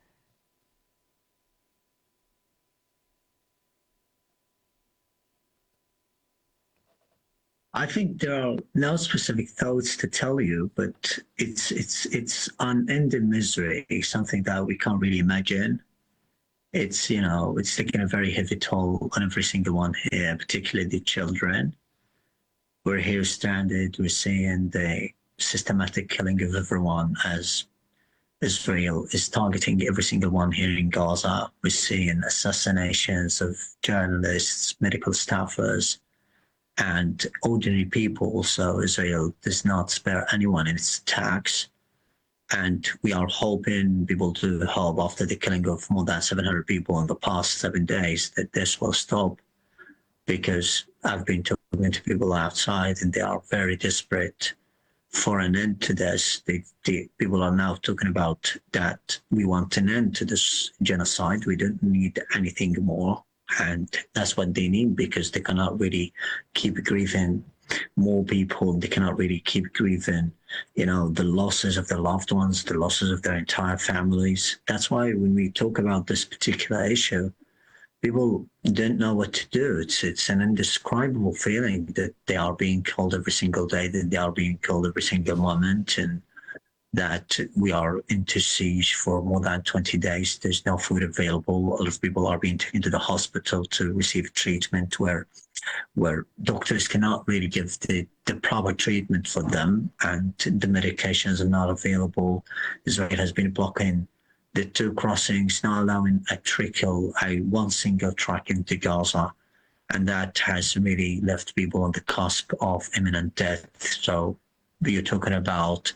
Speaker 21: I think there are no specific thoughts to tell you, but it's it's it's unending misery, something that we can't really imagine. It's, you know, it's taking a very heavy toll on every single one here, particularly the children. We're here stranded. We're seeing the systematic killing of everyone as Israel is targeting every single one here in Gaza. We're seeing assassinations of journalists, medical staffers, and ordinary people. Also, Israel does not spare anyone in its attacks. And we are hoping, people to hope, after the killing of more than seven hundred people in the past seven days, that this will stop. Because I've been talking to people outside, and they are very desperate for an end to this. They, the people are now talking about that we want an end to this genocide. We don't need anything more. And that's what they need, because they cannot really keep grieving more people. They cannot really keep grieving, you know, the losses of their loved ones, the losses of their entire families. That's why when we talk about this particular issue, people don't know what to do. It's, it's an indescribable feeling that they are being killed every single day, that they are being killed every single moment, and that we are into siege for more than twenty days. There's no food available. A lot of people are being taken to the hospital to receive treatment where where doctors cannot really give the, the proper treatment for them, and the medications are not available. Israel has been blocking the two crossings, not allowing a trickle, a one single truck into Gaza. And that has really left people on the cusp of imminent death. So you're talking about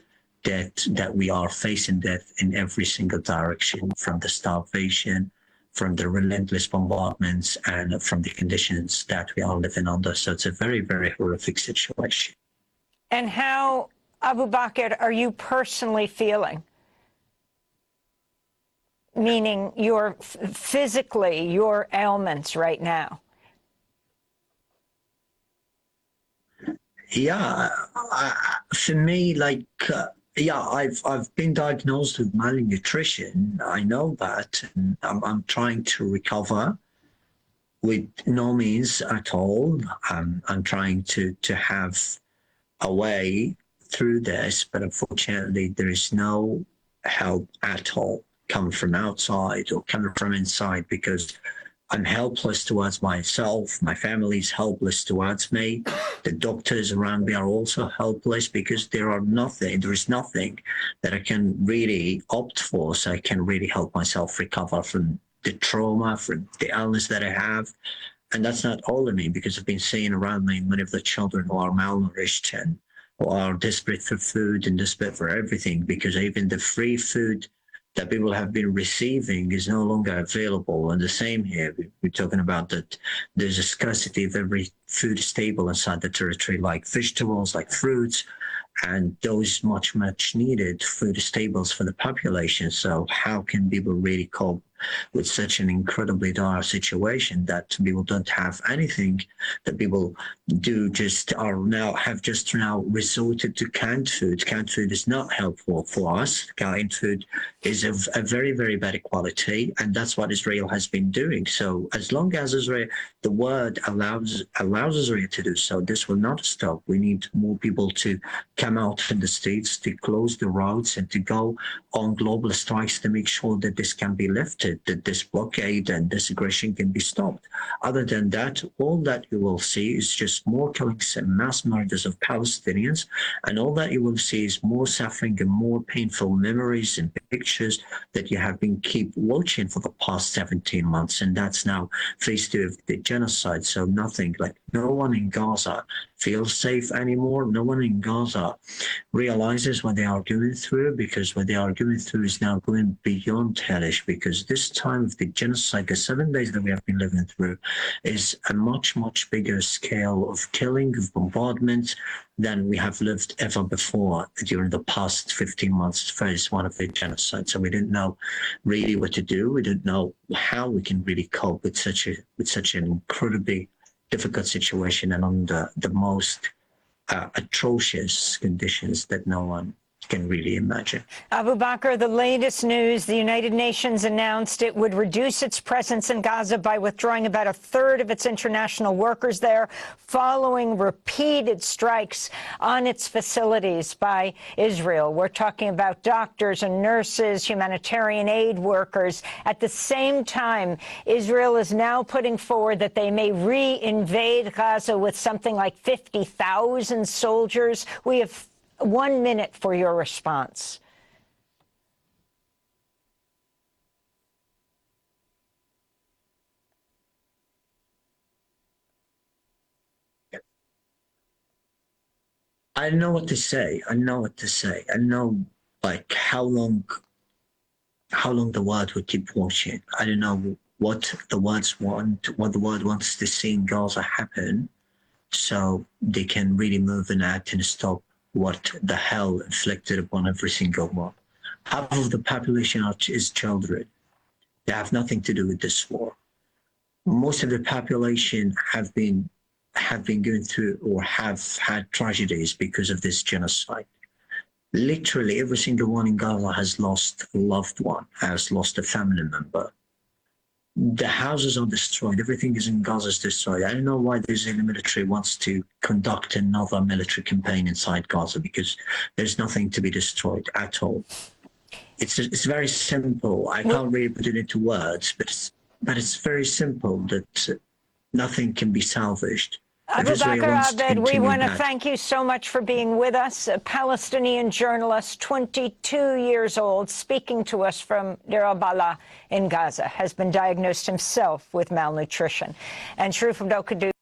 Speaker 21: death, that we are facing death in every single direction, from the starvation, from the relentless bombardments, and from the conditions that we are living under. So it's a very, very horrific situation.
Speaker 2: And how, Abu Bakr, are you personally feeling? Meaning your physically, your ailments right now?
Speaker 21: Yeah, I, for me, like, uh, yeah, I've I've been diagnosed with malnutrition. I know that, and I'm I'm trying to recover with no means at all. I'm I'm trying to to have a way through this, but unfortunately, there is no help at all coming from outside or coming from inside, because I'm helpless towards myself. My family's helpless towards me. The doctors around me are also helpless, because there are nothing, there is nothing that I can really opt for, so I can really help myself recover from the trauma, from the illness that I have. And that's not all of me, because I've been seeing around me many of the children who are malnourished and who are desperate for food and desperate for everything, because even the free food that people have been receiving is no longer available. And the same here, we're talking about that there's a scarcity of every food staple inside the territory, like vegetables, like fruits, and those much, much needed food staples for the population. So how can people really cope with such an incredibly dire situation that people don't have anything, that people do just are now have just now resorted to canned food. Canned food is not helpful for us. Canned food is of a very, very bad quality, and that's what Israel has been doing. So as long as Israel, the word allows allows Israel to do so, this will not stop. We need more people to come out in the streets, to close the roads, and to go on global strikes to make sure that this can be lifted, that this blockade and this aggression can be stopped. Other than that, all that you will see is just more killings and mass murders of Palestinians, and all that you will see is more suffering and more painful memories and pictures that you have been keep watching for the past seventeen months, and that's now phase two of the genocide. So nothing, like no one in Gaza feels safe anymore. No one in Gaza realizes what they are going through, because what they are going through is now going beyond hellish, because this time of the genocide, the seven days that we have been living through, is a much, much bigger scale of killing, of bombardment, than we have lived ever before during the past fifteen months, phase one of the genocide. So we didn't know really what to do. We didn't know how we can really cope with such a with such an incredibly difficult situation and under the most uh, atrocious conditions that no one can really imagine.
Speaker 2: Abu Bakr, the latest news, the United Nations announced it would reduce its presence in Gaza by withdrawing about a third of its international workers there, following repeated strikes on its facilities by Israel. We're talking about doctors and nurses, humanitarian aid workers. At the same time, Israel is now putting forward that they may re-invade Gaza with something like fifty thousand soldiers. We have one minute for your response.
Speaker 21: I know what to say. I know what to say. I know, like, how long, how long the world will keep watching. I don't know what the words want, what the world wants to see in Gaza happen, so they can really move and act and stop what the hell inflicted upon every single one. Half of the population is children. They have nothing to do with this war. Most of the population have been have been going through or have had tragedies because of this genocide. Literally every single one in Gaza has lost a loved one, has lost a family member. The houses are destroyed. Everything is in Gaza is destroyed. I don't know why the Israeli military wants to conduct another military campaign inside Gaza, because there's nothing to be destroyed at all. It's it's very simple. I can't really put it into words, but it's, but it's very simple that nothing can be salvaged.
Speaker 2: Abu Bakr Abed, we want to thank you so much for being with us. A Palestinian journalist, twenty-two years old, speaking to us from Deir al-Balah in Gaza, has been diagnosed himself with malnutrition. And Sharif Abdel-Qadir